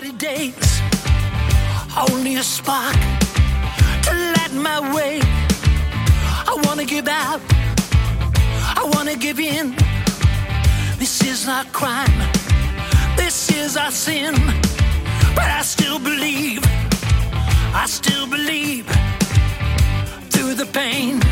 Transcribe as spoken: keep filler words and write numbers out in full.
forty days, only a spark to light my way. I wanna give out, I wanna give in. This is our crime, this is our sin. But I still believe, I still believe. Through the pain,